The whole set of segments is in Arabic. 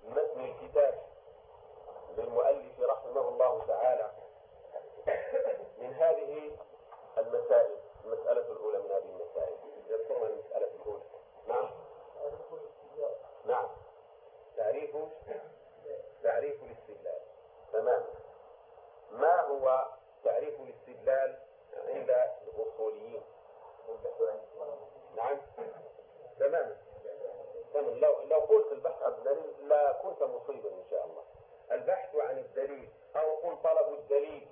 متن الكتاب للمؤلف رحمه الله تعالى من هذه المسائل. المسألة الأولى من هذه المسائل، يذكرنا المسألة الأولى. نعم نعم، تعريف الاستدلال. تمام. ما هو تعريف الاستدلال عند الأصوليين؟ نعم تمام. لو قلت البحث عن الدليل لا كنت مصيبا إن شاء الله. البحث عن الدليل أو قل طلب الدليل،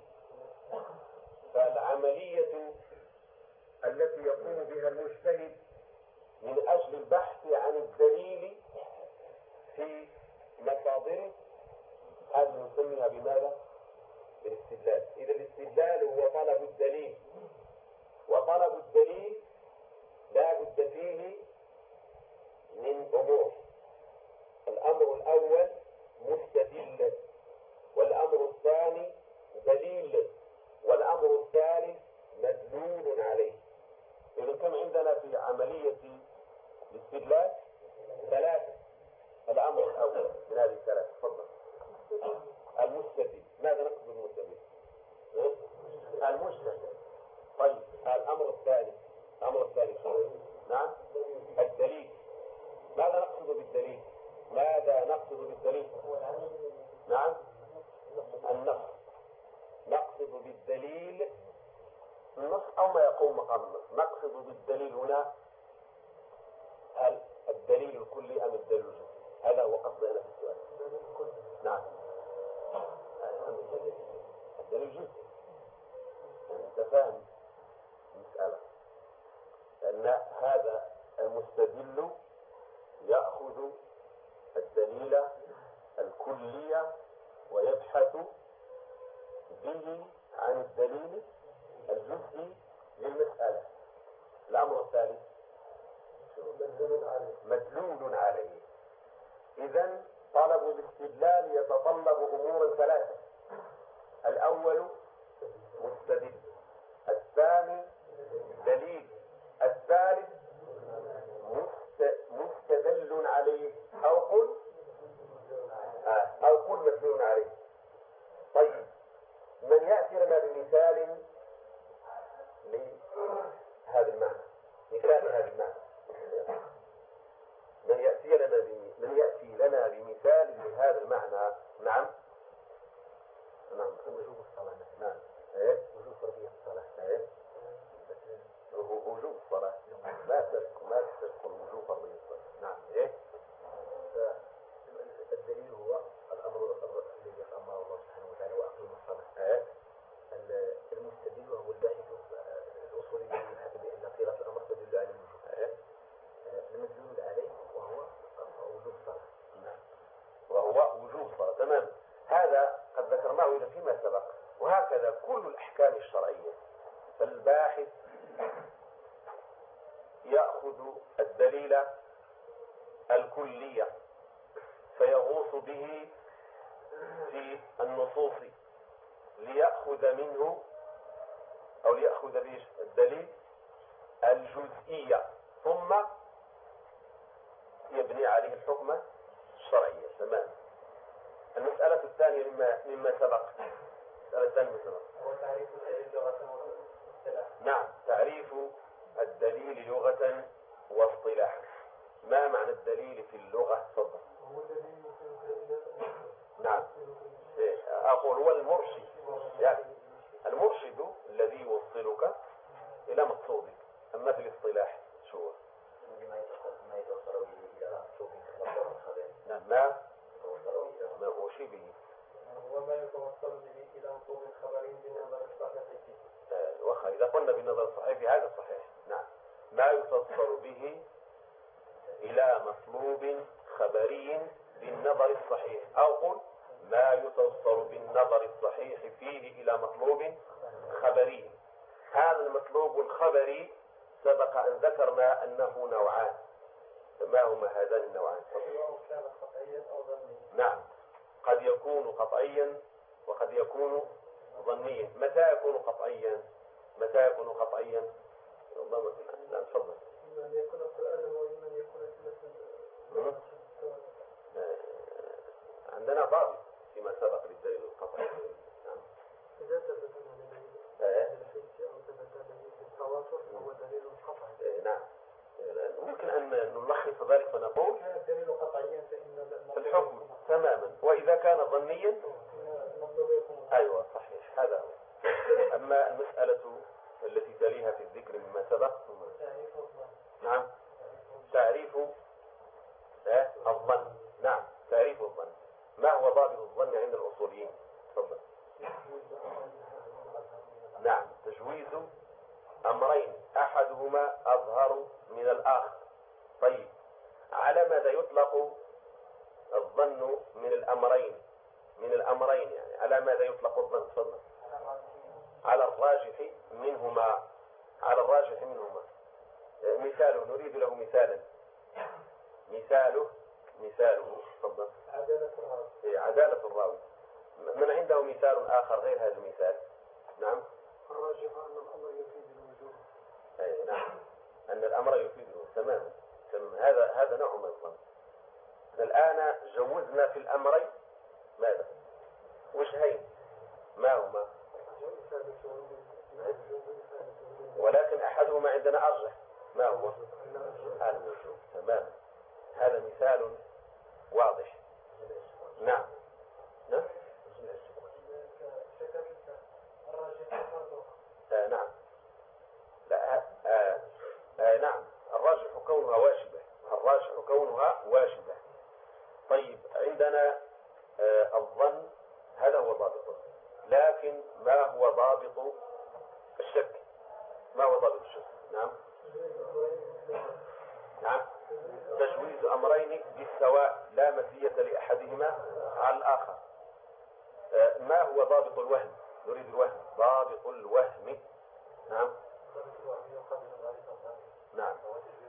فالعملية التي يقوم بها المجتهد من أجل البحث عن الدليل في مصادره هذه نسميها بماذا؟ بالاستدلال. إذا الاستدلال هو طلب الدليل، وطلب الدليل لا بد فيه من أمور. الأمر الأول مستدل، والأمر الثاني دليل، والأمر الثالث مدلول عليه. إذا كم عندنا في عملية الاستدلال؟ ثلاثة. الأمر الأول من هذه الثلاثة، تفضل. المستدل. ماذا نقصد بالمستدل؟ المجتهد. طيب الأمر الثاني، نعم الدليل. ماذا نقصد بالدليل؟ نعم النص. نقصد بالدليل النص أو ما يقوم مقام النص. نقصد بالدليل هنا هل الدليل الكلي أم الدليل الجزئي؟ هذا هو قصدنا في السؤال. نعم الدليل الجزئي. يعني أنت فاهم المسألة، لأن هذا المستدل يأخذ الدليل الكلية ويبحث به عن الدليل الجزئي للمسألة. الأمر الثالث مدلول عليه. إذن طلب الاستدلال يتطلب أمور ثلاثة. الأول مستدل، الثاني دليل، الثالث مستدل عليه أو قل مدلول عليه. طيب من يأتي لنا بمثال لهذا المعنى؟ مثال هذا المعنى. من يأتي لنا بمثال لهذا المعنى؟ نعم وجوب الصلاة. نعم وجوب فرضية الصلاة. وجوب الصلاة ما تدخل وجوب فرضية الصلاة. نعم الدليل هو الأمر الذي أمر الله سبحانه وتعالى وأقيم الصلاة. المستدل وهو الباحث الأصولي الذي يبحث بأن صيغة الأمر تدل على الوجوب. المدلول عليه وهو وجوب الصلاة. نعم وهو وجوب الصلاة. تمام. هذا قد ذكرناه إذا فيما سبق، وهكذا كل الأحكام الشرعية. فالباحث يأخذ الدليل الكلية فيغوص به في النصوص ليأخذ منه أو ليأخذ به الدليل الجزئية، ثم يبني عليه الحكم الشرعية. تمام. المسألة الثانية مما سبق. هو تعريف الدليل لغة واصطلاحا. نعم تعريف الدليل لغة واصطلاحا. ما معنى الدليل في اللغة؟ تفضل. نعم أقول هو المرشد، يعني المرشد الذي يوصلك إلى مقصودك. أما في الاصطلاح شو هو؟ ما يتوصل به إلى مقصود خبر. نعم ما أوشي به هو ما يتوصل به إلى مقصود خبري بالنظر الصحيح. إذا قلنا بالنظر الصحيح في هذا الصحيح. نعم ما يتوصل به إلى مطلوب خبري بالنظر الصحيح، أو قل ما يتوصل بالنظر الصحيح فيه إلى مطلوب خبري. هذا المطلوب الخبري سبق أن ذكرنا أنه نوعان. ما هما هذان النوعان؟ كان قطعيا أو ظنيا. نعم قد يكون قطعيا وقد يكون ظنيا. متى يكون قطعيا؟ نعم تفضل. من يكون قرآنا ومن يكون عندنا ضابط فيما سبق للدليل القطعي. نعم. إذا ثبت دليل الحس أو ثبت دليل التواتر فهو دليل قطعي. نعم. ممكن أن نلخص ذلك ونقول كان الدليل قطعيا فإن في الحكم تماما، وإذا كان ظنيا أيوة صحيح، هذا هو. أما المسألة التي تليها في الذكر مما سبق، نعم، تعريف الظن. نعم، تعريف الظن. ما هو ضابط الظن عند الأصوليين؟ تفضل. نعم، تجويز أمرين أحدهما أظهر من الآخر. طيب، على ماذا يطلق الظن من الأمرين؟ من الأمرين يعني على ماذا يطلق الظن؟ تفضل. على الراجح منهما. على الراجح منهما. مثاله، نريد له مثالا. مثاله تفضل. عدالة الراوي. من عنده مثال آخر غير هذا المثال؟ نعم. الراجح أن الأمر يفيد الوجوب. أي نعم، أن الأمر يفيد الوجوب. تماما. هذا نوع من الظن. الآن جوزنا في الأمرين ماذا؟ وجهين. ما هما؟ ولكن أحدهما عندنا أرجح. ما هو؟ الوجوب. تماما. هذا مثال واضح. نعم. نعم. نعم. لا. نعم، الراجح كونها واجبة. الراجح كونها واجبة. طيب، عندنا الظن هذا هو ضابطه، لكن ما هو ضابط الشك؟ ما هو ضابط الشك؟ نعم. نعم، تجويز أمرين بالسواء لا مزية لأحدهما على الآخر. ما هو ضابط الوهم؟ نريد الوهم. ضابط الوهم. نعم. نعم.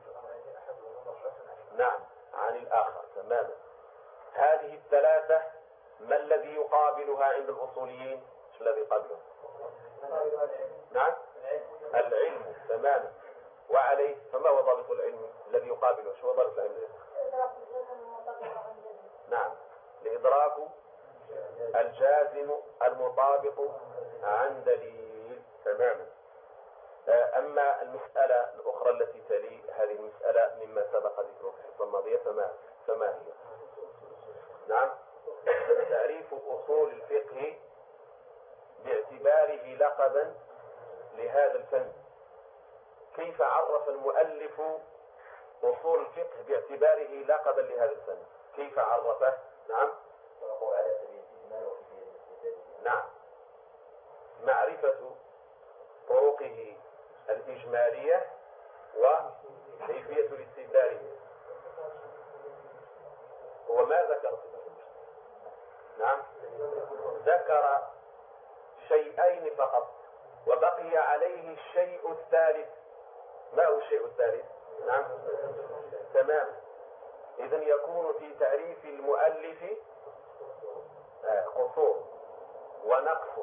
نعم، عن الآخر. تماما. هذه الثلاثة ما الذي يقابلها عند الأصوليين؟ ايش الذي يقابلها؟ نعم، العلم. تماما. وعليه فما هو ضابط العلم الذي يقابله؟ شو هو ضابط العلم؟ نعم، لإدراك الجازم المطابق عن دليل. تماما. أما المسألة الأخرى التي تلي هذه المسألة مما سبق ذكره في الحصة الماضية فما هي؟ نعم، تعريف أصول الفقه باعتباره لقبا لهذا الفن. كيف عرف المؤلف أصول الفقه باعتباره لقبا لهذا الفن؟ كيف عرفه؟ نعم. نعم، معرفة طرقه الإجمالية وكيفية الاستدلال. وما ذكر؟ نعم، ذكر شيئين فقط وبقي عليه الشيء الثالث. ما هو الشيء الثالث؟ نعم، تمام. إذن يكون في تعريف المؤلف قصور ونقص،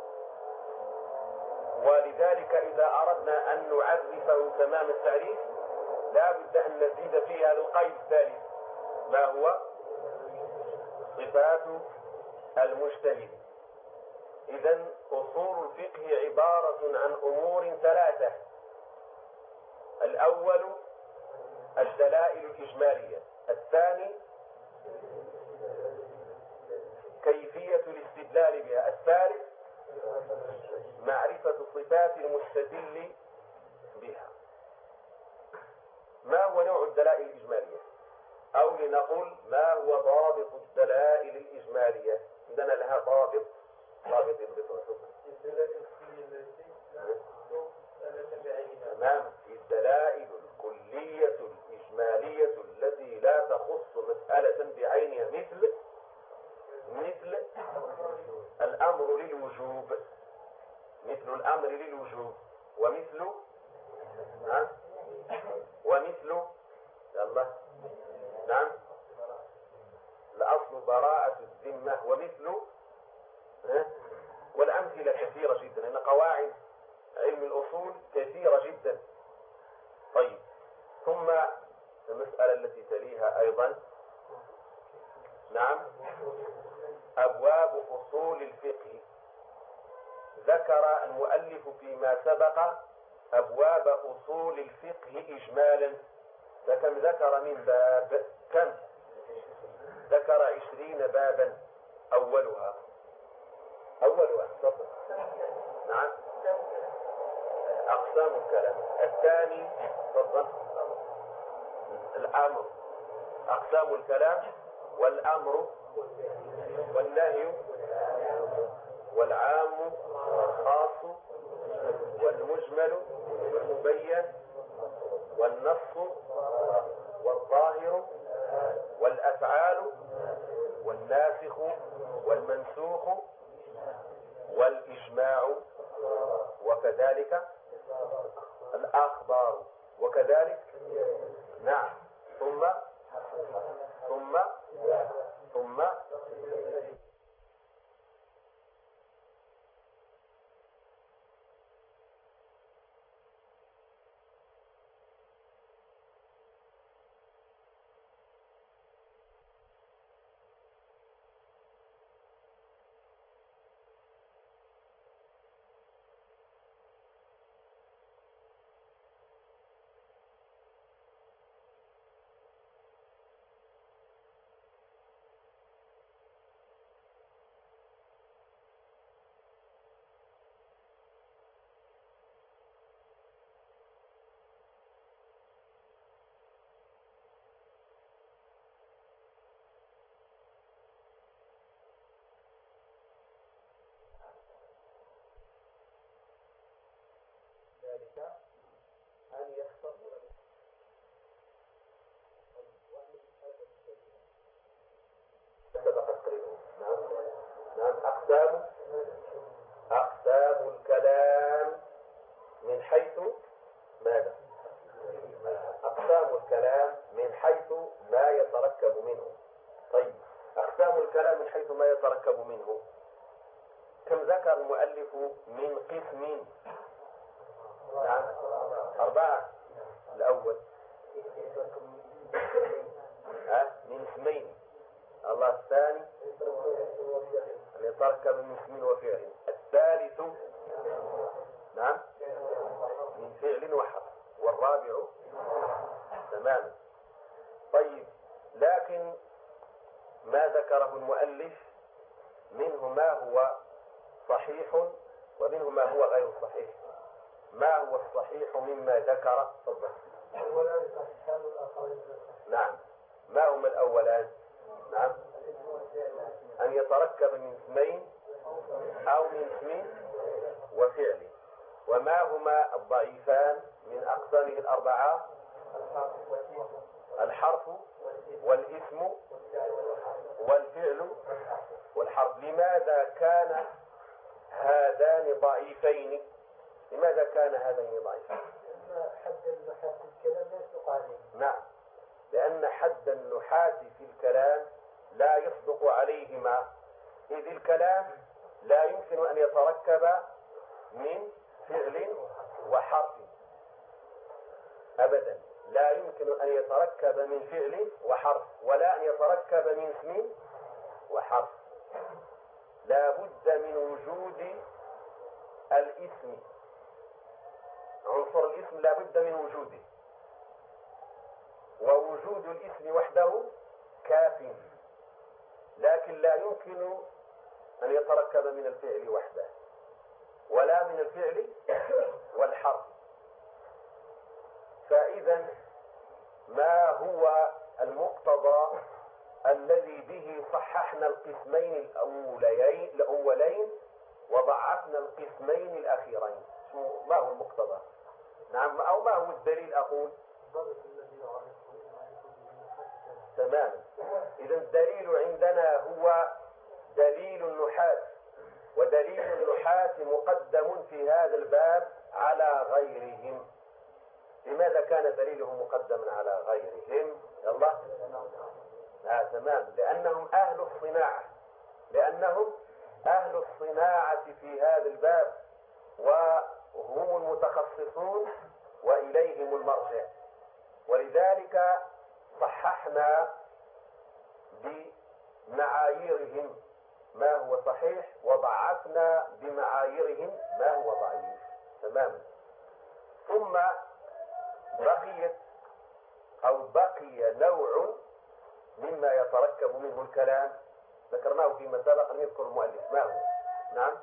ولذلك إذا أردنا أن نعرفه تمام التعريف لا بد أن نزيد فيه هذا القيد الثالث. ما هو؟ صفات المجتهد. إذن أصول الفقه عبارة عن أمور ثلاثة. الأول الدلائل الإجمالية، الثاني كيفية الاستدلال بها، الثالث معرفة صفات المستدل بها. ما هو نوع الدلائل الإجمالية؟ أو لنقول ما هو ضابط الدلائل الإجمالية؟ عندنا لها ضابط يضبطها. تمام. الدلائل الكلية الإجمالية التي لا تخص مسألة بعينها، مثل الأمر للوجوب، مثل الأمر للوجوب، ومثل يلا نعم الأصل براءة الذمة، ومثل والأمثلة كثيرة جدا، لأن قواعد علم الأصول كثيرة جدا. طيب، ثم المسألة التي تليها أيضا نعم. أبواب أصول الفقه. ذكر المؤلف فيما سبق أبواب أصول الفقه إجمالا، فكم ذكر من باب؟ كم؟ ذكر 20 بابا. أولها تفضل. نعم. أقسام الكلام. الثاني تفضل. الأمر. أقسام الكلام والأمر والنهي والعام والخاص والمجمل والمبين والنص والظاهر والأفعال والناسخ والمنسوخ والإجماع، وكذلك الأخبار، وكذلك نعم. ثم ذلك أن يختص نعم. أقسام الكلام من حيث ماذا؟ أقسام الكلام من حيث ما يتركب منه. طيب، أقسام الكلام من حيث ما يتركب منه كم ذكر المؤلف من قسم؟ نعم، 4. الأول من اسمين. الله. الثاني أن يتركب من اسم وفعل. الثالث نعم من فعل وحرف. والرابع تمام. طيب، لكن ما ذكره المؤلف منه ما هو صحيح ومنه ما هو غير صحيح. ما هو الصحيح مما ذكر؟ تفضل. نعم. ما هما الأولان؟ نعم. أن يتركب من اسمين أو من اسم وفعل. وما هما الضعيفان من أقسامه 4؟ الحرف والاسم والفعل والحرف. لماذا كان هذان ضعيفين؟ لماذا كان هذين ضعيفين؟ حد النحاة في الكلام لا يصدق عليه. نعم، لأن حد النحاة في الكلام لا يصدق عليهما، إذ الكلام لا يمكن أن يتركب من فعل وحرف أبدا. لا يمكن أن يتركب من فعل وحرف، ولا أن يتركب من اسم وحرف. لا بد من وجود الاسم. عنصر الاسم لا بد من وجوده، ووجود الاسم وحده كاف، لكن لا يمكن أن يتركب من الفعل وحده ولا من الفعل والحرف. فإذا ما هو المقتضى الذي به صححنا القسمين الأولين وضعفنا القسمين الأخيرين؟ ما هو المقتضى؟ نعم، أو ما هو الدليل؟ أقول تمام. إذا الدليل عندنا هو دليل النحاة، ودليل النحاة مقدم في هذا الباب على غيرهم. لماذا كان دليلهم مقدما على غيرهم؟ الله. تمام، لأنهم أهل الصناعة في هذا الباب، وهم المتخصصون وإليهم المرجع. ولذلك صححنا معاييرهم ما هو صحيح وضعفنا بمعاييرهم ما هو ضعيف تماما. ثم بقي نوع مما يتركب منه الكلام ذكرناه فيما سبق أن يذكر المؤلف ما هو. نعم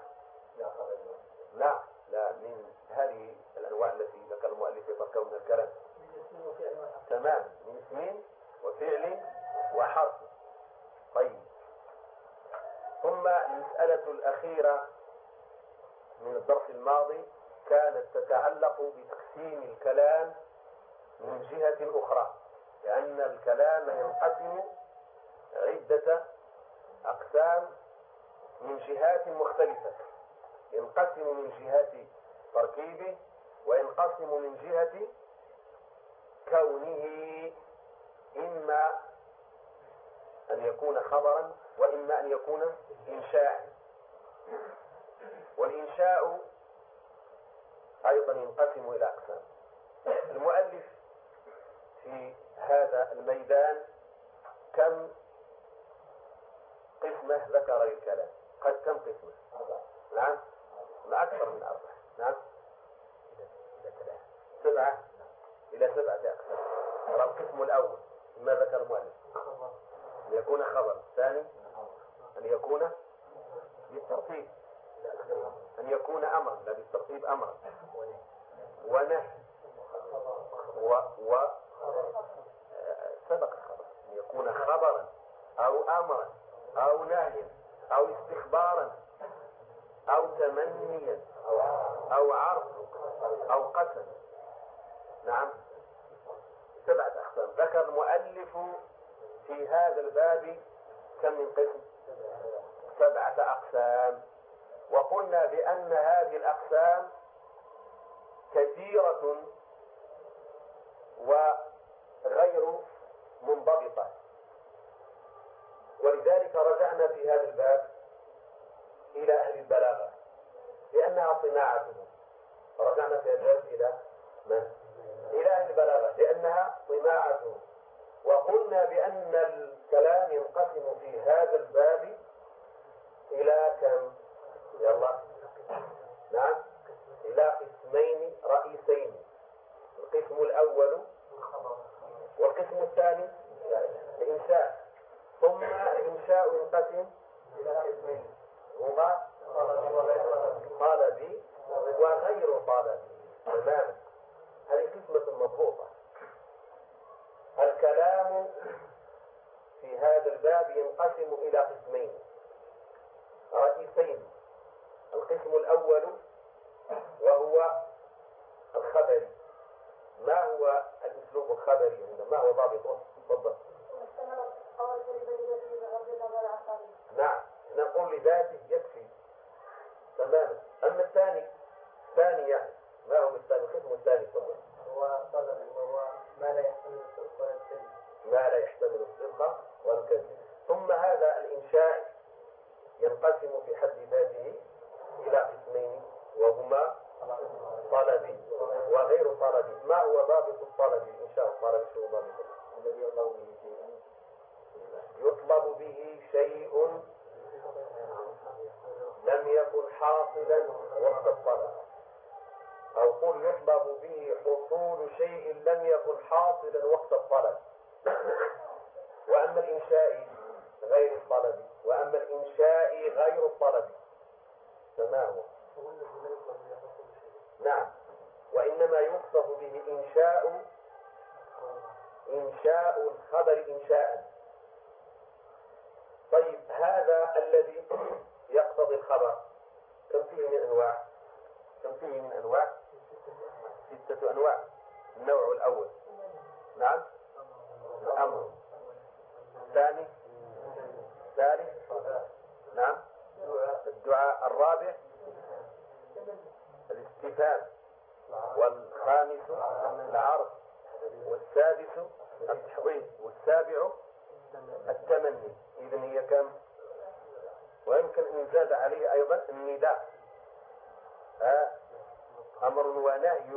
لا من هذه الأنواع التي ذكر المؤلف يتركب من الكلام تمام من اسم وفعل وحرف. طيب ثم المسألة الأخيرة من الدرس الماضي كانت تتعلق بتقسيم الكلام من جهة أخرى، لأن الكلام ينقسم عدة أقسام من جهات مختلفة، ينقسم من جهة تركيبه وينقسم من جهة كونه إما أن يكون خبرا وإما أن يكون إنشاء. والإنشاء أيضا ينقسم إلى أقسام. المؤلف في هذا الميدان كم قسمة ذكر الكلام؟ قد كم قسمة؟ نعم أكثر من 4. نعم 7 إلى 7 أقسام. القسم الأول ما ذكر المؤلف أن يكون خبر، الثاني أن يكون بالترتيب، أن يكون أمر لا بالترتيب أمر ونهي سبق الخبر أن يكون خبرا أو أمرا أو نهيا أو استخبارا أو تمنيا أو عرض أو قسم. نعم 7 أقسام. ذكر المؤلف في هذا الباب كم من قسم؟ 7 أقسام. وقلنا بأن هذه الأقسام كثيرة وغير منضبطة، ولذلك رجعنا في هذا الباب إلى أهل البلاغة لأنها صناعتهم. رجعنا في هذا الباب إلى من؟ إلى أهل البلاغة لأنها صناعتهم. وقلنا بأن الكلام ينقسم في هذا الباب إلى كم؟ يلا نعم إلى قسمين رئيسين. القسم الأول والقسم الثاني الإنشاء. ثم الإنشاء ينقسم إلى قسمين هما طلبي وغير طلبي. تمام. هذه قسمة مضبوطة. الكلام في هذا الباب ينقسم إلى قسمين رئيسين. القسم الأول وهو الخبري. ما هو الأسلوب الخبري؟ ما هو ضابطه؟ تفضل. نعم نقول لذاته يكفي. تمام. أما الثاني يعني ما هو الثاني؟ القسم الثاني تفضل. هو طلبي وهو ما لا يحتمل الصدق ولا الكذب. ما لا يحتمل الصدق والكذب. ثم هذا الإنشاء ينقسم في حد ذاته إلى قسمين وهما طلبي وغير طلبي. ما هو ضابط الطلبي؟ إنشاء الطلبي شو ضابطه؟ الذي يطلب به شيء يطلب به شيء لم يكن حاصلا وقت الطلب، أو قل يطلب به حصول شيء لم يكن حاصلا وقت الطلب. وأما الإنشاء غير الطلب، وأما الإنشاء غير الطلب فما هو؟ نعم. وإنما يقصد به إنشاء الخبر إنشاء. طيب هذا الذي يقتضي الخبر كم فيه من أنواع؟ 6 أنواع. النوع الأول نعم الأمر. الثاني الثالث نعم الدعاء. الرابع الاستفهام. والخامس العرض. والسادس التحضيض. والسابع التمني. إذن هي كم؟ ويمكن أن يزاد عليه أيضا النداء. أمر ونهي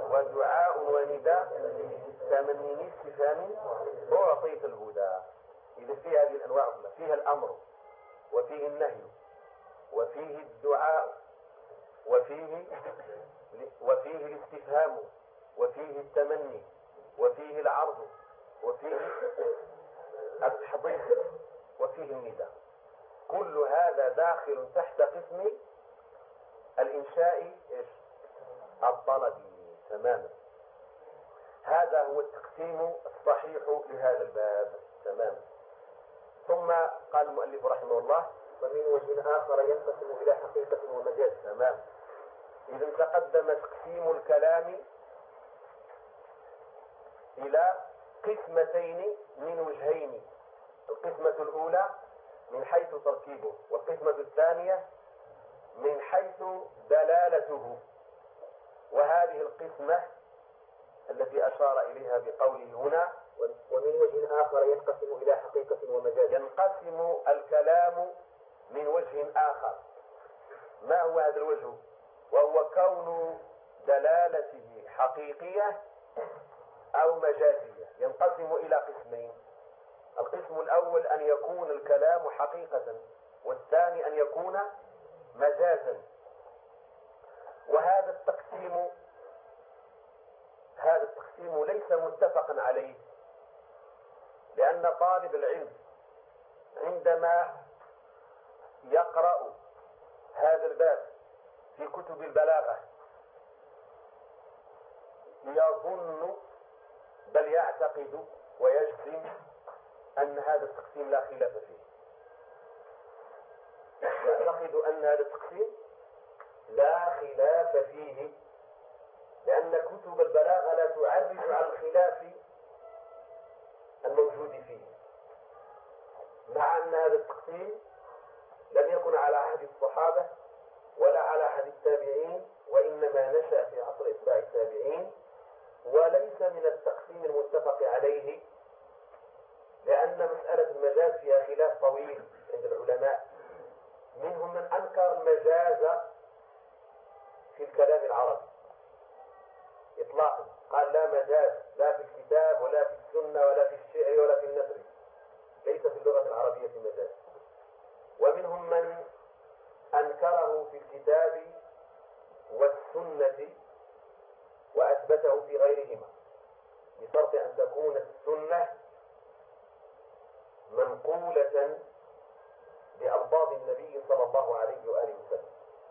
ودعاء ونداء تمني استفهام أعطيت الهدى. إذا فيها هذه الأنواع كلها، فيها الأمر وفيه النهي وفيه الدعاء وفيه الاستفهام وفيه التمني وفيه العرض وفيه التحضير وفيه النداء. كل هذا داخل تحت قسم الإنشاء الطلبي تماما. هذا هو التقسيم الصحيح لهذا الباب تماما. ثم قال المؤلف رحمه الله: ومن وجه آخر ينقسم إلى حقيقة ومجاز. تمام. إذا تقدم تقسيم الكلام إلى قسمتين من وجهين: القسمة الأولى من حيث تركيبه، والقسمة الثانية من حيث دلالته. وهذه القسمة التي أشار إليها بقوله هنا: ومن وجه آخر ينقسم إلى حقيقة ومجاز. ينقسم الكلام من وجه آخر. ما هو هذا الوجه؟ وهو كون دلالته حقيقية أو مجازية. ينقسم إلى قسمين: القسم الأول أن يكون الكلام حقيقة، والثاني أن يكون مجازا. وهذا التقسيم ليس متفقا عليه، لأن طالب العلم عندما يقرأ هذا الباب في كتب البلاغة يظن بل يعتقد ويجزم أن هذا التقسيم لا خلاف فيه. يعتقد أن هذا التقسيم لا خلاف فيه، لأن كتب البلاغة لا تعرج على الخلاف الموجود فيه، مع أن هذا التقسيم لم يكن على عهد الصحابة ولا على عهد التابعين، وإنما نشأ في عصر إتباع التابعين، وليس من التقسيم المتفق عليه، لأن مسألة المجاز فيها خلاف طويل عند العلماء. منهم من أنكر المجاز في الكلام العربي إطلاقا، قال لا مجاز لا في الكتاب ولا في السنة ولا في الشعر ولا في النثر، ليس في اللغة العربية مجاز. ومنهم من أنكره في الكتاب والسنة وأثبته في غيرهما، بشرط أن تكون السنة منقولة بألفاظ النبي صلى الله عليه وآله وسلم.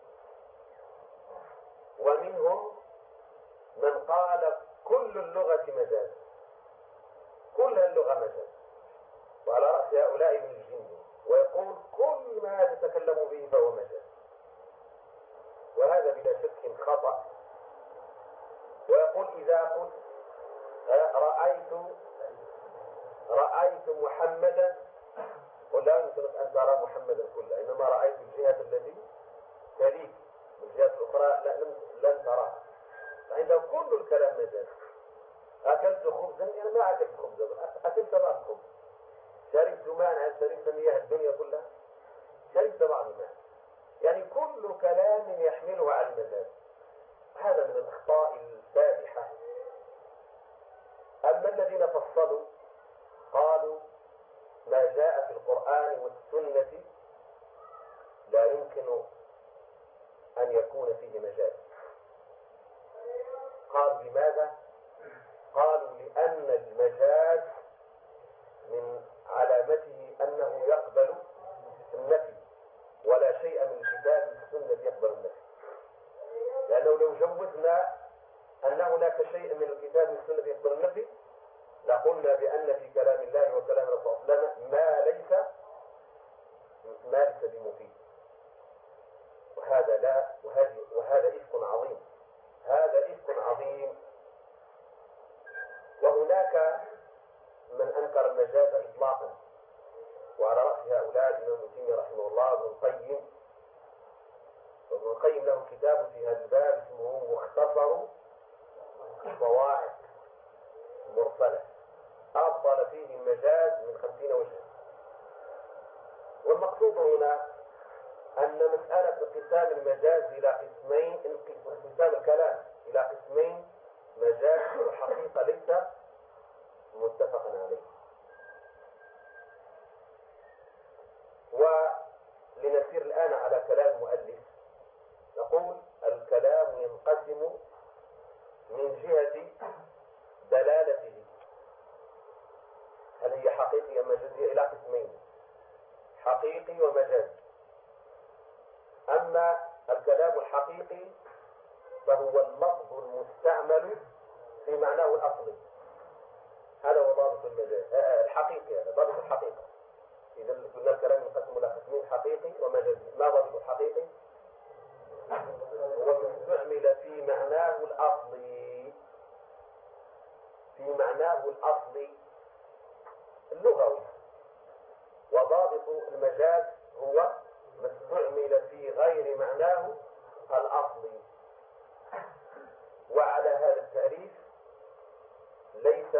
ومنهم من قال كل اللغة مجاز، كل اللغة مجاز، وعلى رأس هؤلاء ابن الجن، ويقول كل ما تتكلم به فهو مجاز، وهذا بلا شك خطأ. ويقول إذا قلت رأيت محمدا، قل لا يمكنك أن ترى محمدا كله، إنما رأيت الجهة التي تليك، والجهة الأخرى لن تراها، فعنده كل الكلام مجاز. أكلت خبزا، أنا ما أكلت خبزا، أكلت بعض الخبز. شربت ماء، هل شربت مياه الدنيا كلها؟ شربت بعض الماء. يعني كل كلام يحمله على المجاز. هذا من الأخطاء الفادحة. أما الذين فصلوا قالوا ما جاء في القرآن والسنة لا يمكن أن يكون فيه مجاز. قالوا لماذا؟ قالوا لأن المجاز من علامته أنه يقبل النفي، ولا شيء من الكتاب والسنة يقبل النفي. لأنه لو جوزنا أن هناك شيء من الكتاب والسنة يقبل النفي لقلنا بأن في كلام الله وكلام رسول الله ما ليس بمفيد. وهذا لا، وهذا إفك عظيم، هذا إفك عظيم. وهناك من أنكر المجاز إطلاقا، وعلى رأس هؤلاء الإمام ابن تيمية رحمه الله وابن القيم. وابن القيم له كتاب في هذا الباب اسمه مختصر الصواعق المرسلة، أبطل فيه المجاز من 50 وجها. والمقصود هنا أن مسألة انقسام المجاز إلى قسمين، انقسام الكلام إلى قسمين، مجاز وحقيقة، ليس متفقا عليه. هي إلى قسمين: حقيقي ومجازي. أما الكلام الحقيقي فهو اللفظ المستعمل في معناه الأصلي، هذا هو ضابط المجاز الحقيقي، هذا ضابط الحقيقة. إذا قلنا الكلام ينقسم إلى قسمين: حقيقي ومجازي. ما ضابط الحقيقي؟ هو مستعمل في معناه الأصلي، في معناه الأصلي اللغوي. وضابط المجاز هو مستعمل في غير معناه الأصلي. وعلى هذا التعريف ليس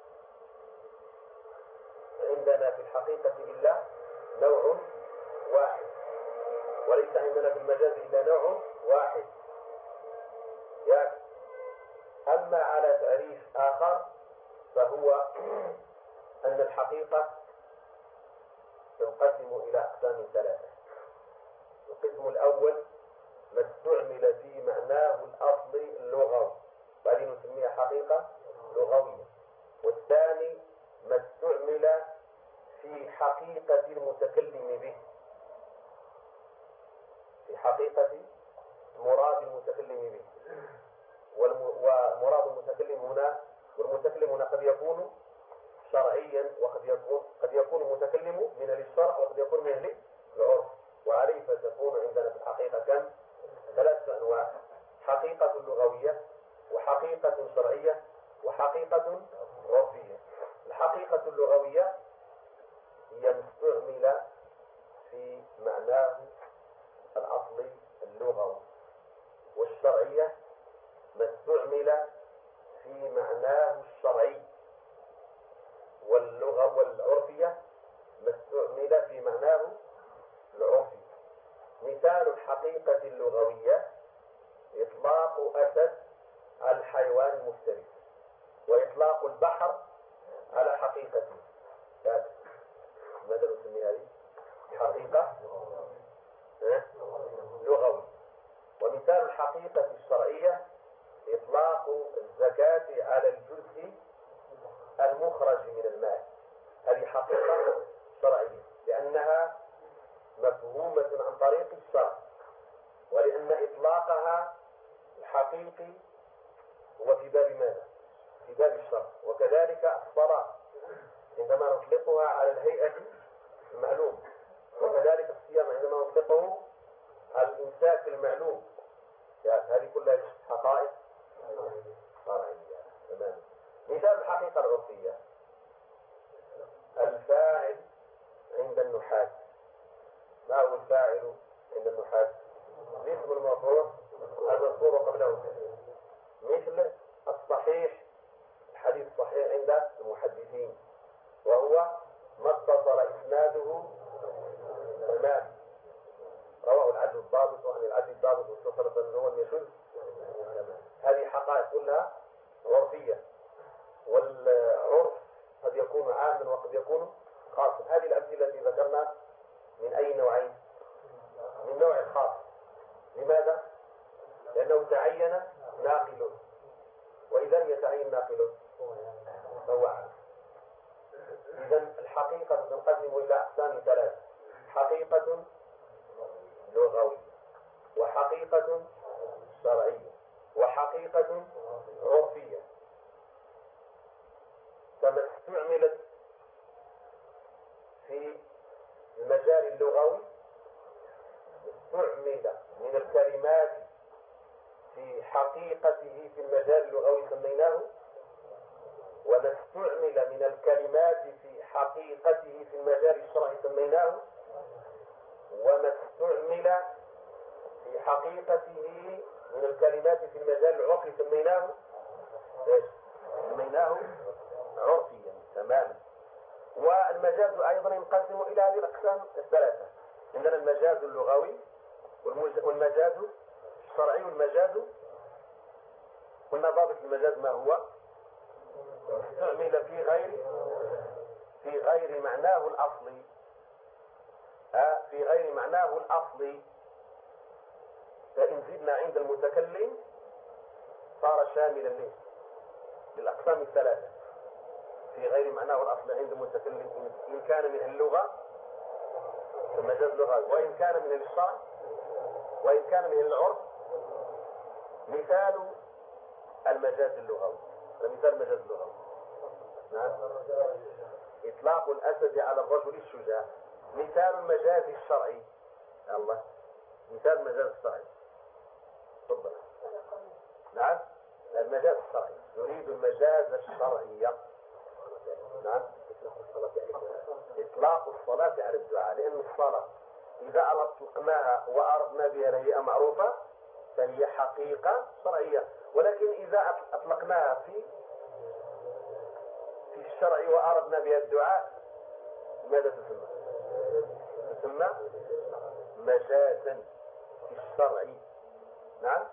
عندنا في الحقيقة إلا نوع واحد، وليس عندنا في المجاز إلا نوع واحد. يعني أما على تعريف آخر فهو أن الحقيقة تنقسم إلى أقسام ثلاثة. القسم الأول ما استعمل في معناه الأصلي اللغوي، وهذه نسميها حقيقة لغوية. والثاني ما استعمل في حقيقة المتكلم به، في حقيقة مراد المتكلم به. ومراد المتكلم هنا، والمتكلم هنا قد يكون شرعيا، وقد يكون متكلم من أهل الشرع، وقد يكون من أهل العرف. وعليه فتكون عندنا في الحقيقة كم؟ ثلاثة أنواع: حقيقة لغوية، وحقيقة شرعية، وحقيقة عرفية. الحقيقة اللغوية هي مستعملة في معناه الأصلي اللغوي، والشرعية مستعملة في معناه الشرعي، واللغة والعرفية مستعملة في معناه العرفي. مثال الحقيقة اللغوية إطلاق أسد على الحيوان المفترس، وإطلاق البحر على حقيقته. ماذا نسمي هذه؟ حقيقة لغوي. ومثال الحقيقة الشرعية إطلاق الزكاة على الجزء المخرج من المال. هذه حقيقة شرعية لأنها مفهومة عن طريق الشرع، ولأن إطلاقها الحقيقي هو في باب ماذا؟ في باب الشرع. وكذلك الصلاة عندما نطلقها على الهيئة المعلوم، وكذلك الصيام عندما نطلقه على الإمساك المعلوم. يعني هذه كلها حقائق شرعية. تمام. مثال الحقيقة العرفية: الفاعل عند النحاة. ما هو الفاعل عند النحاة؟ الاسم المرفوع المذكور قبله، مثل الصحيح، الحديث الصحيح عند المحدثين، وهو ما اتصل إسناده تمام، رواه العدل الضابط عن العدل الضابط واتصل هو يشد. هذه حقائق كلها عرفية، والعرف قد يكون عاما وقد يكون خاصا. هذه الأمثلة التي ذكرنا من أي نوعين؟ من نوع خاص. لماذا؟ لأنه تعين ناقل، وإذا لم يتعين ناقل فهو عام. إذا الحقيقة تنقسم إلى أقسام ثلاث: حقيقة لغوية، وحقيقة شرعية، وحقيقة عرفية. كما استعملت في المجال اللغوي استعمل من الكلمات في حقيقته في المجال اللغوي سميناه، وما استعمل من الكلمات في حقيقته في المجال الشرعي سميناه، وما استعمل في حقيقته من الكلمات في المجال العرفي سميناه عرفيا. تماما. والمجاز أيضا ينقسم إلى هذه الأقسام الثلاثة: عندنا المجاز اللغوي، والمجاز الشرعي، والمجاز. قلنا ضابط المجاز ما هو؟ استعمل في غير معناه الأصلي، في غير معناه الأصلي. فإن زدنا عند المتكلم صار شاملا للأقسام الثلاثة: في غير معناه الأصل عند المتكلم إن كان من اللغة المجاز لغوي، وإن كان من الشرع، وإن كان من العرف. مثال المجاز اللغوي، مثال المجاز اللغوي، نعم، إطلاق الأسد على الرجل الشجاع. مثال المجاز الشرعي، الله، مثال المجاز الشرعي، تفضل. نعم، المجاز الشرعي، نريد المجاز الشرعي. نعم، إطلاق الصلاة على الدعاء، لأن الصلاة إذا أطلقناها وأردنا بها هيئة معروفة فهي حقيقة شرعية، ولكن إذا أطلقناها في الشرع وأردنا بها الدعاء ماذا تسمى؟ تسمى مجازا في الشرع. نعم،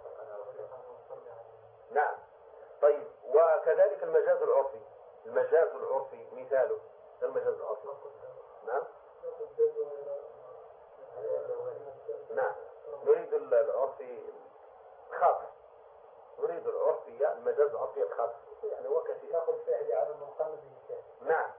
نعم. طيب، وكذلك المجاز العرفي، المجاز العرفي مثاله المجاز العرفي. نعم، نعم، نريد العرفي خاص، نريد العرفي المجاز العرفي الخاص، يعني هو كثير. ناخذ فعل على المقام به. نعم،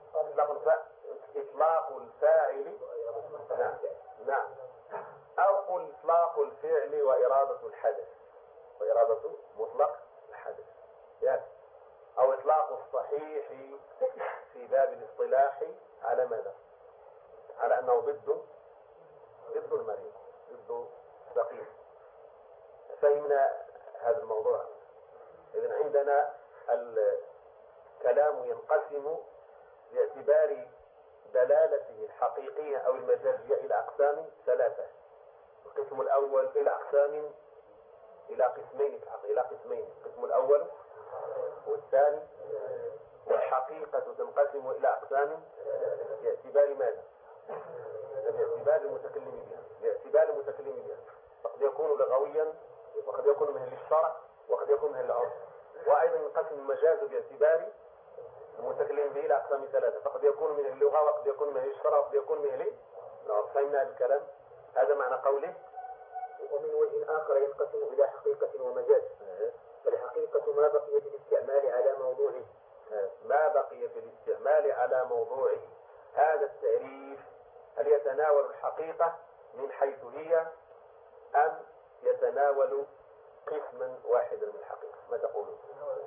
إطلاق الفاعل. نعم، نعم، أو قل إطلاق الفعل وإرادة الحدث، وإرادة مطلق الحدث، يعني أو إطلاق الصحيح في باب الاصطلاح على ماذا؟ على أنه ضد المريض، ضد السقيم. فهمنا هذا الموضوع. إذن عندنا الكلام ينقسم باعتبار دلالته الحقيقية أو المجازية إلى أقسام ثلاثة. القسم الأول إلى قسمين، إلى قسمين. القسم الأول والثاني، والحقيقة تنقسم إلى أقسام باعتبار ماذا؟ باعتبار المتكلم بها، فقد يكون لغويا، وقد يكون من أهل الشرع، وقد يكون من أهل العرف. وأيضا ينقسم المجاز باعتبار المتكلم به إلى أقسام ثلاثة، فقد يكون من اللغة، وقد يكون من الشرع، وقد يكون من العرف. فهمنا الكلام. هذا معنى قوله. ومن وجه آخر ينقسم إلى حقيقة ومجاز. فالحقيقة ما بقي في الاستعمال على موضوعه، هذا التعريف هل يتناول الحقيقة من حيث هي، أم يتناول قسما واحدا من الحقيقة؟ ما تقولون؟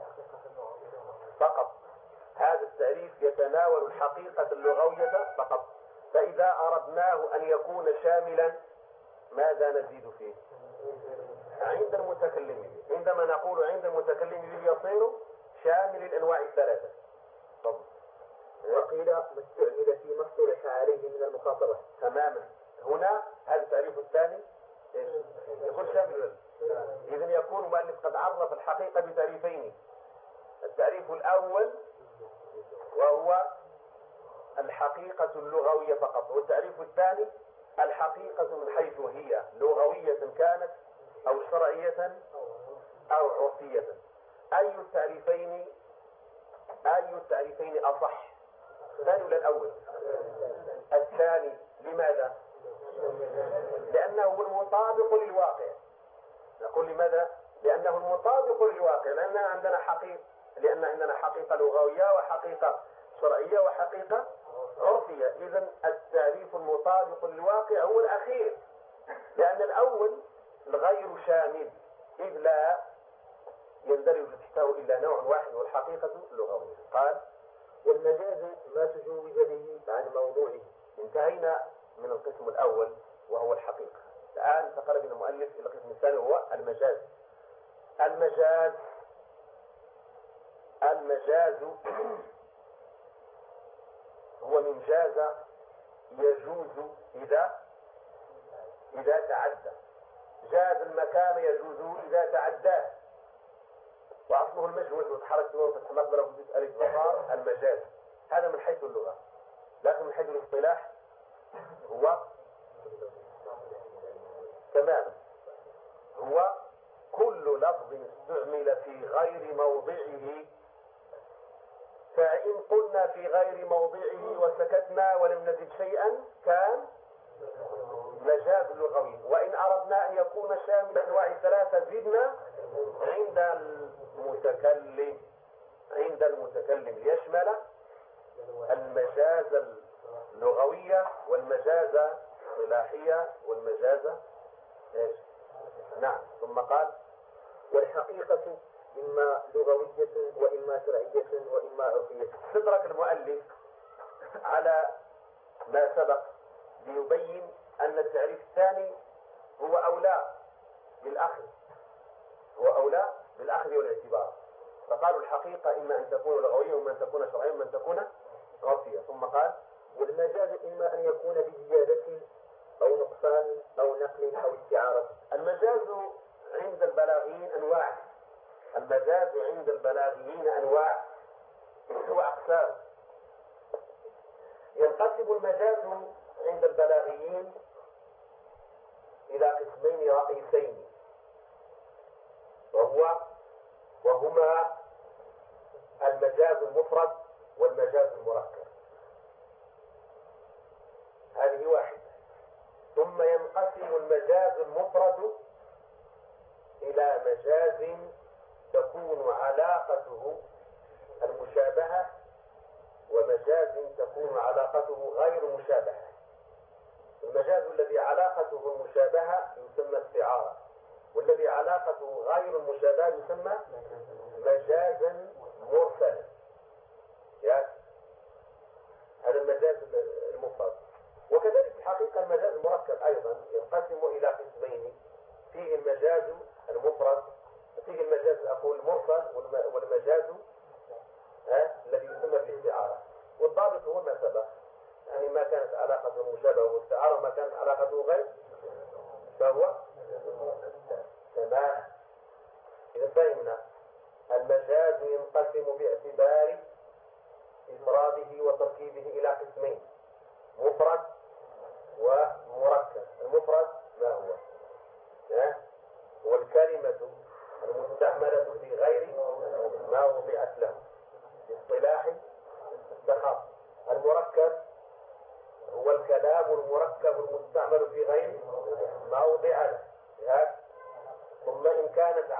فقط. هذا التعريف يتناول الحقيقة اللغوية فقط. فإذا أردناه أن يكون شاملا ماذا نزيد فيه؟ عند المتكلم، عندما نقول عند المتكلم يصير شامل الأنواع الثلاثة. طب. وقيل ما استعمل فيما اصطلح عليه من المخاطبة. تماما. هنا هذا التعريف الثاني يكون شامل. إذن يكون مؤلف قد عرف الحقيقة بتعريفين. التعريف الأول وهو الحقيقة اللغوية فقط، والتعريف الثاني الحقيقة من حيث هي لغوية كانت أو شرعية أو عرفية. أي التعريفين أصح؟ الثاني ولا الأول؟ الثاني. لماذا؟ لأنه المطابق للواقع. نقول لماذا؟ لأنه المطابق للواقع، لأن عندنا حقيقة لغوية وحقيقة شرعية وحقيقة عرفية. إذن التعريف المطابق للواقع هو الأخير، لأن الأول غير شامل، إذ لا يندرج تحته إلا نوع واحد والحقيقة اللغوية. قال والمجاز ما تجوز به عن موضوعه. انتهينا من القسم الأول وهو الحقيقة. الآن انتقل بنا المؤلف إلى القسم الثاني وهو المجاز. المجاز هو من جاز يجوز إذا تعدى. جاز المكان يجوز إذا تعداه، وأصله المجهول وتحرك دون فتح مقبله وجود ألف وصار المجاز. هذا من حيث اللغة، لكن من حيث الاصطلاح هو تماما هو كل لفظ استعمل في غير موضعه. فإن قلنا في غير موضعه وسكتنا ولم نزد شيئا كان مجاز لغوي. وإن أردنا أن يكون شامل أنواع ثلاثة زدنا عند المتكلم. عند المتكلم ليشمل المجاز اللغوية والمجاز الصلاحية والمجاز إيش؟ نعم. ثم قال والحقيقة إما لغوية وإما شرعية وإما عرفية. استدرك المؤلف على ما سبق ليبين أن التعريف الثاني هو أولى بالأخذ والاعتبار. فقالوا الحقيقة إما أن تكون لغوية وإما أن تكون شرعية وإما أن تكون عرفية. ثم قال والمجاز إما أن يكون بزيادة أو نقصان أو نقل أو استعارة. المجاز عند البلاغيين أنواع وأقسام. ينقسم المجاز عند البلاغيين إلى قسمين رئيسين، وهما المجاز المفرد والمجاز المركب. هذه واحدة. ثم ينقسم المجاز المفرد إلى مجاز تكون علاقته المشابهة ومجاز تكون علاقته غير مشابهة. المجاز الذي علاقته المشابهة يسمى استعارة، والذي علاقته غير المشابهة يسمى مجازا مرسلا. هذا المجاز المفرد. وكذلك حقيقة المجاز المركب أيضا ينقسم إلى قسمين، فيه المجاز المفرد، فيه المجاز المرسل، والمجاز الذي يسمى بالاستعارة. والضابط هو ما سبق، يعني ما كانت علاقته مشابهة واستعارة وما كانت علاقته غير فهو تمام. إذا فهمنا المجاز ينقسم باعتبار إفراده وتركيبه إلى قسمين، مفرد ومركب. المفرد ما هو؟ والكلمة المستعملة في غير ما وضعت له باصطلاح التخصص. المركب هو الكلام المركب المستعمل في غير ما وضع له. ثم إن كانت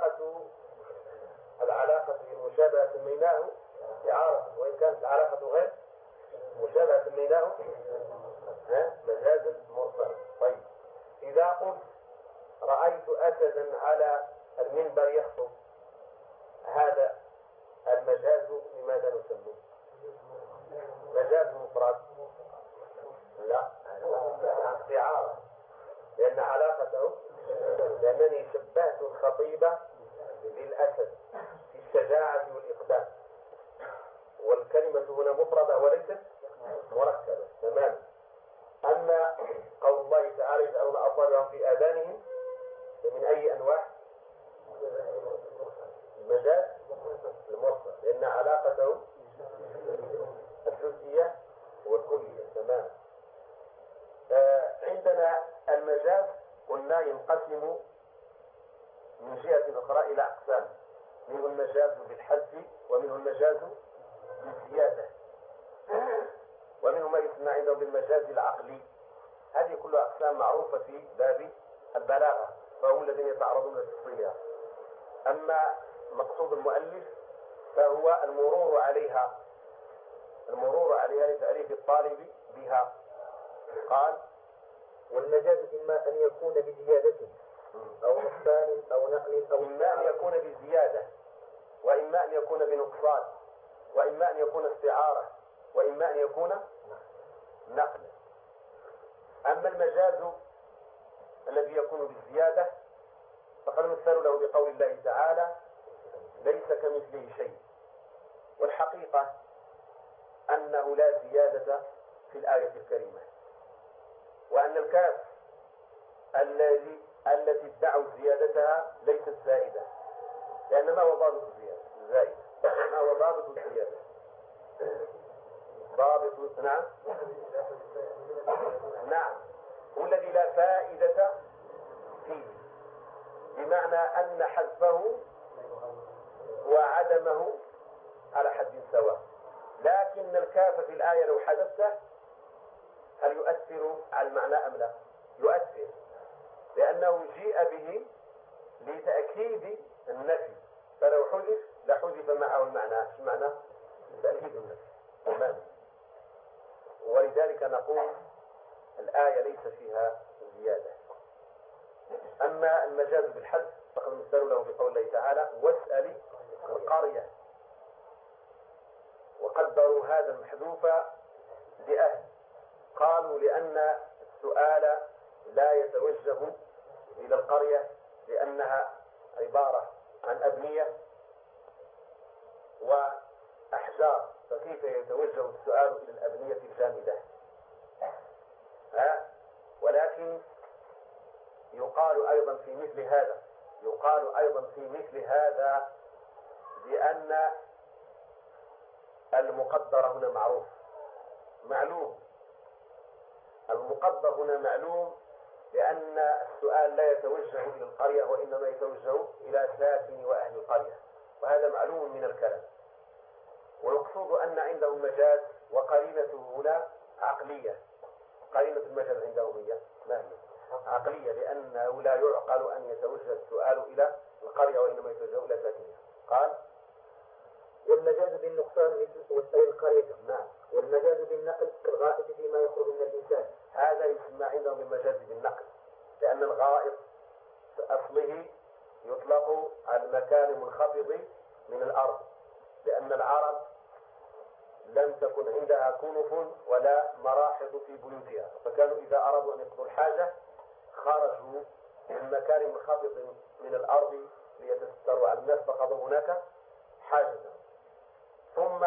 العلاقة المشابهة سميناه استعارة، وإن كانت العلاقة غير مشابهة سميناه مجاز مرسل. طيب، إذا قلت رأيت أسدا على المنبر يخطب، هذا المجاز لماذا نسميه مجاز مفرد؟ لا، استعارة، لأن علاقته لأنني شبهت الخطيب بالأسد في الشجاعة والإقدام، والكلمة هنا مفردة وليست مركبة. تمام. أما قول الله تعالى يجعلون أصابعهم في آذانهم، من أي أنواع؟ المجاز المرسل، لأن علاقته الجزئية والكلية. تمام. عندنا المجاز قلنا ينقسم من جهة أخرى إلى أقسام، منه المجاز بالحذف، ومنه المجاز بالزيادة، ومنه ما يسمى عنده بالمجاز العقلي. هذه كلها أقسام معروفة في باب البلاغة، فهم الذين يتعرضون للتفصيلها. أما مقصود المؤلف فهو المرور عليها لتعريف الطالب بها. قال والمجاز إما أن يكون بزيادة أو نقصان أو نقل أو إما أن يكون بزيادة، وإما أن يكون بنقصان، وإما أن يكون استعارة، وإما أن يكون نقل. أما المجاز الذي يكون بالزيادة فقد مثل له بقول الله تعالى ليس كمثله شيء. والحقيقة أنه لا زيادة في الآية الكريمة، وأن الكاف التي ادعوا زيادتها ليست زائدة، لأن ما هو ضابط الزيادة؟ ما هو ضابط الزيادة؟ ضابط نعم هو الذي لا فائدة فيه، بمعنى أن حذفه وعدمه على حد سواء. لكن الكاف في الآية لو حذفته هل يؤثر على المعنى أم لا؟ يؤثر، لأنه جيء به لتأكيد النفي، فلو حذف لحذف مع معه المعنى، في المعنى تأكيد النفي تمام. ولذلك نقول الآية ليس فيها زيادة. أما المجاز بالحذف فقد مثلوا له بقول الله تعالى واسأل القرية، وقدروا هذا المحذوف لأهل، قالوا لأن السؤال لا يتوجه إلى القرية لأنها عبارة عن أبنية وأحجار، فكيف يتوجه السؤال إلى الأبنية الجامدة؟ ولكن يقال أيضا في مثل هذا بأن المقدر هنا معلوم. المقدر هنا معلوم لأن السؤال لا يتوجه إلى القرية وإنما يتوجه إلى ساكن وأهل القرية، وهذا معلوم من الكلام. ويقصد أن عندهم مجاز وقرينته هنا عقلية. قرينة المجاز عندهم هي ما هي؟ عقلية، لأنه لا يعقل أن يتوجه السؤال إلى القرية وإنما يتوجه إلى ساكنها. قال والمجاز بالنقصان مثل واسأل القرية. نعم. والمجاز بالنقل كالغائط فيما يخرج من الإنسان، هذا يسمى عندهم بالمجاز بالنقل، لأن الغائط في أصله يطلق على المكان المنخفض من الأرض، لأن العرب لم تكن عندها كنف ولا مراحض في بيوتها، فكانوا إذا أرادوا أن يقضوا الحاجة خرجوا من مكان منخفض من الأرض ليتستروا على الناس، فقضوا هناك حاجة. ثم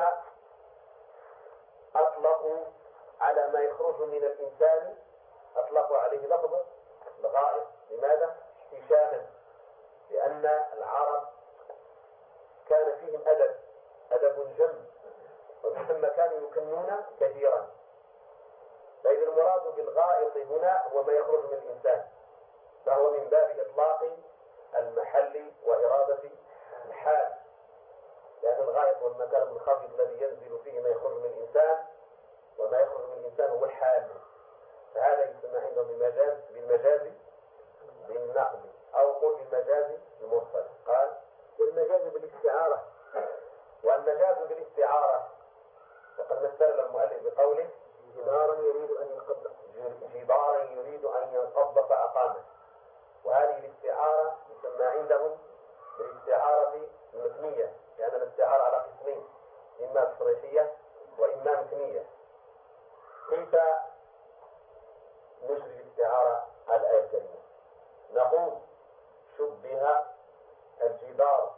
أطلقوا على ما يخرج من الإنسان، أطلقوا عليه لفظ الغائط. لماذا؟ احتشاما، لأن العرب كان فيهم أدب جم، وثم كانوا يكنون كثيرا. فإذا المراد بالغائط هنا هو ما يخرج من الإنسان، فهو من باب إطلاق المحل وإرادة الحال، لأن الغائط هو المكان المنخفض الذي ينزل فيه ما يخرج من الإنسان، وما يخرج من الإنسان هو الحال. فهذا يسمى عندهم بالمجاز بالنقل، أو قل بالمجاز المرسل. قال والمجاز بالاستعارة. والمجاز بالاستعارة وقد مثل المؤلف بقوله جدارا يريد أن ينقض فأقامه. وهذه الاستعارة يسمى عندهم بالاستعارة المكنية، لأن الاستعارة على قسمين، إما تصريحية وإما مكنية. كيف نجري الاستعارة على الآية الكريمة؟ نقول شبه الجدار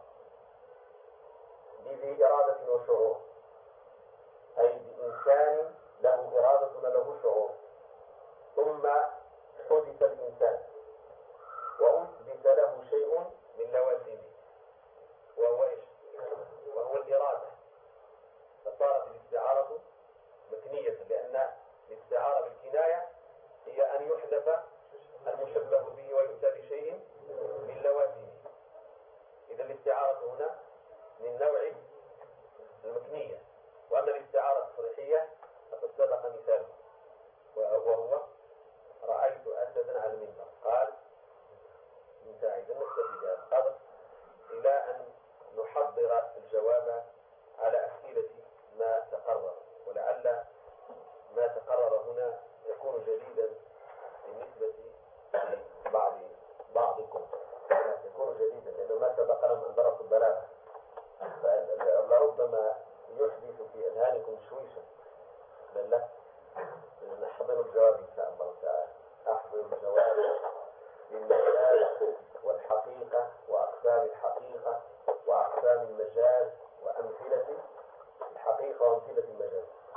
بذي إرادة وشعور، أي بإنسان له إرادة وله شعور، ثم حدث الإنسان وأثبت له شيء من لوازمه وهو إيش؟ وهو الإرادة، فصارت الاستعارة مكنية، لأن الاستعارة بالكناية هي أن يحدث المشبه به ويؤتى بشيء من لوازمه. إذا الاستعارة هنا من نوع المكنية. وأما الاستعارة التصريحية فقد سبق مثاله، وهو رأيت أسدا على المنبر. قال مساعدا نستفيد القدر إلى أن نحضر الجواب على أسئلة ما تقرر، ولعل ما تقرر هنا يكون جديدا بالنسبة لبعضكم، يكون جديدا لأنه ما سبق لهم أن درسوا البلاغة، فلربما يحدث في أذهانكم تشويشا. بل لا، نحضر الجواب إن شاء الله تعالى. أحضر الجواب للمجاز والحقيقة وأقسام الحقيقة وأقسام المجاز وأمثلة الحقيقة وأمثلة المجاز.